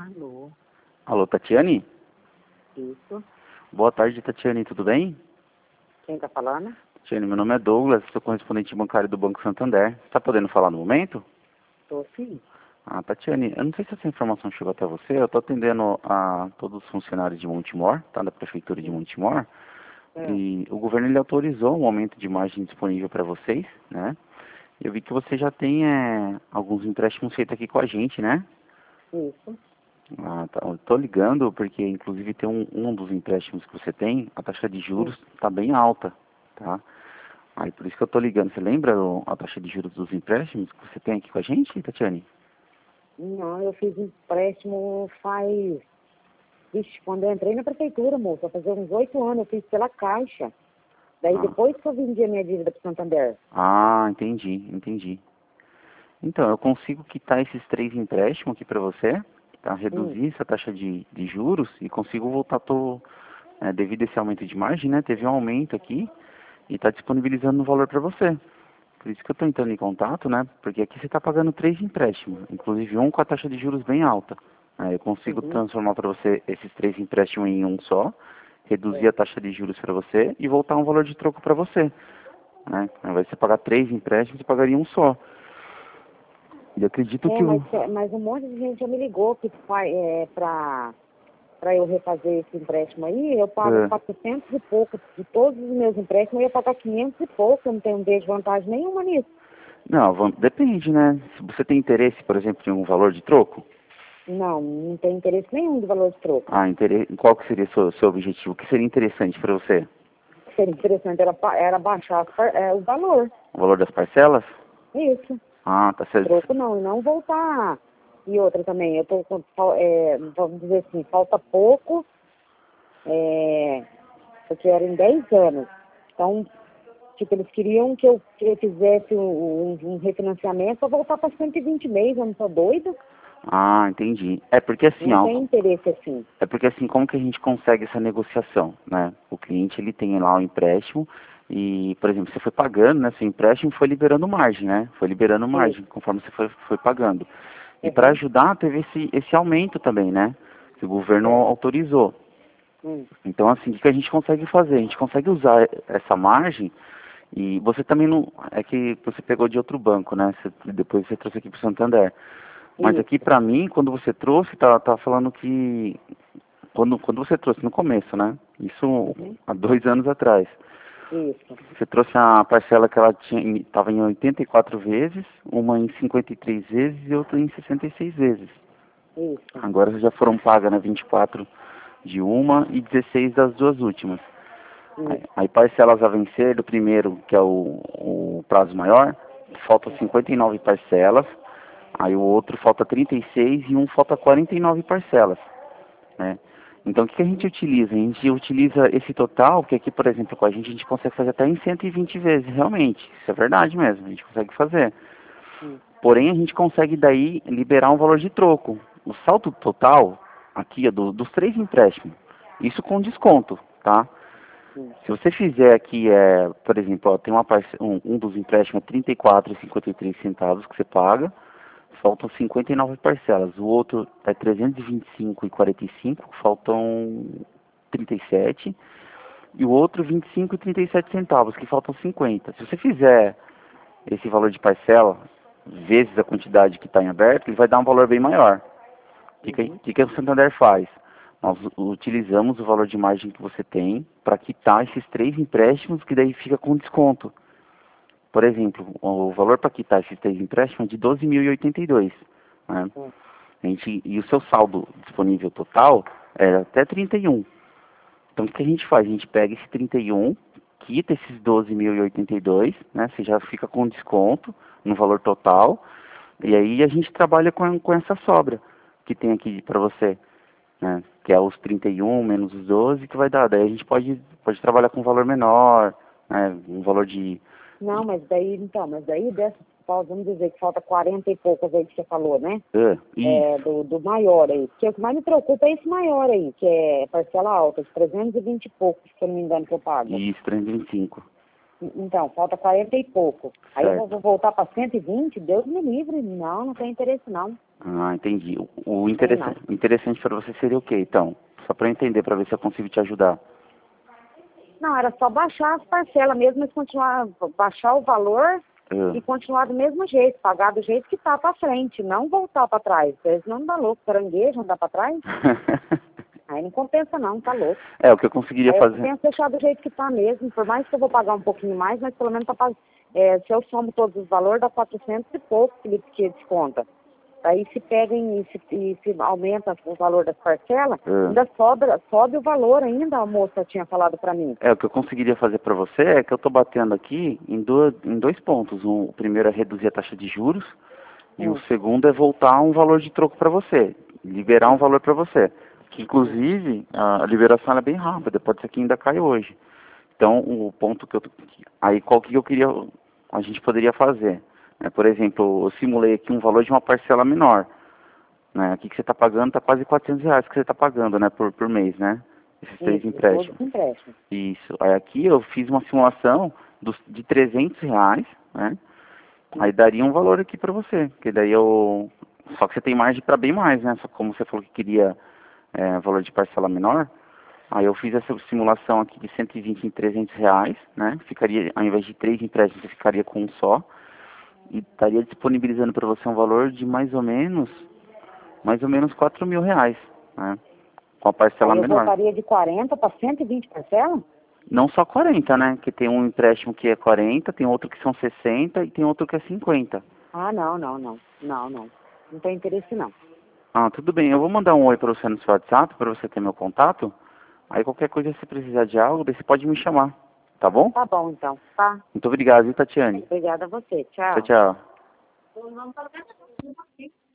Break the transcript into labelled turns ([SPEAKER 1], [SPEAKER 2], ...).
[SPEAKER 1] Alô,
[SPEAKER 2] Alô, Tatiane?
[SPEAKER 1] isso.
[SPEAKER 2] Boa tarde, Tatiane, tudo bem?
[SPEAKER 1] Quem tá falando?
[SPEAKER 2] Tatiane, meu nome é Douglas, sou correspondente bancário do Banco Santander. Você está podendo falar no momento?
[SPEAKER 1] Tô sim.
[SPEAKER 2] Ah, Tatiane, eu não sei se essa informação chegou até você, eu estou atendendo a todos os funcionários de Montemor, tá, da Prefeitura de Montemor,
[SPEAKER 1] É,
[SPEAKER 2] e o governo ele autorizou um aumento de margem disponível para vocês, né? Eu vi que você já tem alguns empréstimos feitos aqui com a gente, né?
[SPEAKER 1] isso.
[SPEAKER 2] Ah, tá. Eu tô ligando porque, inclusive, tem um dos empréstimos que você tem, a taxa de
[SPEAKER 1] Hum.
[SPEAKER 2] juros está bem alta, tá? Aí, por isso que eu tô ligando. Você lembra a taxa de juros dos empréstimos que você tem aqui com a gente, Tatiane?
[SPEAKER 1] Não, eu fiz empréstimo faz... Vixe, quando eu entrei na prefeitura, moça, vai fazer uns 8 anos, eu fiz pela Caixa. Daí
[SPEAKER 2] Ah,
[SPEAKER 1] depois que eu vendi a minha dívida pro Santander.
[SPEAKER 2] entendi. Então, eu consigo quitar esses 3 empréstimos aqui para você, tá?
[SPEAKER 1] Hum,
[SPEAKER 2] Reduzir essa taxa de juros e consigo voltar, devido a esse aumento de margem, né? Teve um aumento aqui e está disponibilizando o valor para você. Por isso que eu estou entrando em contato, né? Porque aqui você está pagando 3 empréstimos, inclusive um com a taxa de juros bem alta. Eu consigo
[SPEAKER 1] uhum,
[SPEAKER 2] transformar para você esses 3 empréstimos em um só, reduzir
[SPEAKER 1] é.
[SPEAKER 2] a taxa de juros para você e voltar um valor de troco para você, né? Ao invés de você pagar 3 empréstimos, você pagaria um só. E acredito
[SPEAKER 1] É,
[SPEAKER 2] que o...
[SPEAKER 1] mas um monte de gente já me ligou que pra eu refazer esse empréstimo aí, eu pago
[SPEAKER 2] é,
[SPEAKER 1] 400 e pouco de todos os meus empréstimos, eu ia pagar 500 e pouco, eu não vejo vantagem nenhuma nisso.
[SPEAKER 2] não, depende, né? Se você tem interesse, por exemplo, em um valor de troco,
[SPEAKER 1] Não, não tem interesse nenhum de valor de troco.
[SPEAKER 2] qual que seria o seu objetivo? O que seria interessante para você?
[SPEAKER 1] Seria interessante era baixar o valor.
[SPEAKER 2] O valor das parcelas?
[SPEAKER 1] Isso.
[SPEAKER 2] Ah, tá certo.
[SPEAKER 1] Troco não, e não voltar. E outra também, eu tô com, vamos dizer assim, falta pouco, porque era em 10 anos. Então, tipo, eles queriam que eu fizesse um refinanciamento para voltar para 120 meses, eu não tô doida.
[SPEAKER 2] Ah, entendi. É porque assim,
[SPEAKER 1] Não
[SPEAKER 2] ó,
[SPEAKER 1] tem interesse assim.
[SPEAKER 2] é porque assim, como que a gente consegue essa negociação, né? O cliente ele tem lá o empréstimo e, por exemplo, você foi pagando, né? Seu empréstimo foi liberando margem, né? Foi liberando
[SPEAKER 1] Isso.
[SPEAKER 2] margem conforme você foi pagando. E para
[SPEAKER 1] Uhum.
[SPEAKER 2] ajudar, teve esse aumento também, né? Que o governo
[SPEAKER 1] Certo.
[SPEAKER 2] autorizou.
[SPEAKER 1] Hum.
[SPEAKER 2] Então, assim, o que a gente consegue fazer? A gente consegue usar essa margem e você também não... É que você pegou de outro banco, né? Depois você trouxe aqui para o Santander. Mas aqui,
[SPEAKER 1] Isso.
[SPEAKER 2] para mim, quando você trouxe, tá falando que quando você trouxe no começo, né? Isso
[SPEAKER 1] Uhum.
[SPEAKER 2] há 2 anos atrás.
[SPEAKER 1] Isso.
[SPEAKER 2] Você trouxe a parcela que ela estava em 84 vezes, uma em 53 vezes e outra em 66 vezes.
[SPEAKER 1] Isso.
[SPEAKER 2] Agora já foram pagas, né, 24 de uma e 16 das duas últimas.
[SPEAKER 1] Isso.
[SPEAKER 2] Aí parcelas a vencer do primeiro, que é o prazo maior, faltam 59 parcelas. Aí o outro falta 36 e um falta 49 parcelas, né? Então, o que a gente utiliza? A gente utiliza esse total, que aqui, por exemplo, com a gente consegue fazer até em 120 vezes, realmente. Isso é verdade mesmo, a gente consegue fazer.
[SPEAKER 1] Hum.
[SPEAKER 2] Porém, a gente consegue daí liberar um valor de troco. O saldo total, aqui, é dos 3 empréstimos. Isso com desconto, tá?
[SPEAKER 1] Hum.
[SPEAKER 2] Se você fizer aqui, por exemplo, ó, tem um dos empréstimos é 34,53 centavos que você paga, faltam 59 parcelas. O outro é 325,45, faltam 37. E o outro 25,37 centavos, que faltam 50. Se você fizer esse valor de parcela vezes a quantidade que está em aberto, ele vai dar um valor bem maior.
[SPEAKER 1] Uhum.
[SPEAKER 2] Que o Santander faz? Nós utilizamos o valor de margem que você tem para quitar esses 3 empréstimos, que daí fica com desconto. Por exemplo, o valor para quitar esses 3 empréstimos é de 12.082, né?
[SPEAKER 1] Hum.
[SPEAKER 2] E o seu saldo disponível total é até 31. Então, o que a gente faz? A gente pega esse 31, quita esses 12.082, né? Você já fica com desconto no valor total. E aí a gente trabalha com essa sobra que tem aqui para você, né? Que é os 31 menos os 12 que vai dar. Daí a gente pode trabalhar com um valor menor, né? Um valor
[SPEAKER 1] Não, mas daí vamos dizer que falta 40 e poucas aí que você falou, né?
[SPEAKER 2] Isso.
[SPEAKER 1] Do maior aí. Porque o que mais me preocupa é esse maior aí, que é parcela alta, de 320 e poucos, se eu não me engano, que eu pago.
[SPEAKER 2] Isso, 325.
[SPEAKER 1] Então, falta 40 e pouco. Aí eu
[SPEAKER 2] Certo.
[SPEAKER 1] vou voltar para 120, Deus me livre. Não, não tem interesse não.
[SPEAKER 2] Ah, entendi. O
[SPEAKER 1] Tem
[SPEAKER 2] interessante para você seria o quê, então? Só para eu entender, para ver se eu consigo te ajudar.
[SPEAKER 1] Não, era só baixar as parcelas mesmo, mas continuar, baixar o valor e continuar do mesmo jeito, pagar do jeito que tá para frente, não voltar para trás. Porque senão não dá louco, caranguejo, não dá para trás. Aí não compensa não, tá louco.
[SPEAKER 2] É, o que eu conseguiria
[SPEAKER 1] Aí eu
[SPEAKER 2] fazer...
[SPEAKER 1] penso deixar do jeito que tá mesmo, por mais que eu vou pagar um pouquinho mais, mas pelo menos se eu somo todos os valores, dá 400 e pouco que desconta. Aí se pegam e se aumenta o valor das parcelas, ainda sobe o valor ainda, a moça tinha falado para mim.
[SPEAKER 2] É, o que eu conseguiria fazer para você é que eu tô batendo aqui em dois pontos. O primeiro é reduzir a taxa de juros e o segundo é voltar um valor de troco para você, liberar um valor para você. Que inclusive a liberação ela é bem rápida, pode ser que ainda caia hoje. Então o ponto que aí qual que eu queria a gente poderia fazer? Por exemplo, eu simulei aqui um valor de uma parcela menor. Né? Aqui que você está pagando está quase R$ 400 que você está pagando, né, por mês, né? Esses três empréstimos. Isso. Aí aqui eu fiz uma simulação de R$ 300, né? Aí daria um valor aqui para você, que daí eu... Só que você tem margem para bem mais, né? Só que como você falou que queria valor de parcela menor, aí eu fiz essa simulação aqui de 120 em R$ 300, né? Ficaria, ao invés de 3 empréstimos, você ficaria com um só. E estaria disponibilizando para você um valor de mais ou menos R$ 4.000, né? Com a parcela
[SPEAKER 1] Aí eu
[SPEAKER 2] menor.
[SPEAKER 1] voltaria de 40 para 120 parcelas?
[SPEAKER 2] Não só 40, né? Que tem um empréstimo que é 40, tem outro que são 60 e tem outro que é 50.
[SPEAKER 1] Ah, não. Não tem interesse não.
[SPEAKER 2] Ah, tudo bem. Eu vou mandar um oi para você no seu WhatsApp, para você ter meu contato. Aí qualquer coisa, se precisar de algo, daí você pode me chamar. Tá bom?
[SPEAKER 1] Tá bom, então. Tá.
[SPEAKER 2] Muito obrigado, viu, Tatiane?
[SPEAKER 1] Obrigada a você. Tchau.
[SPEAKER 2] Tchau, tchau.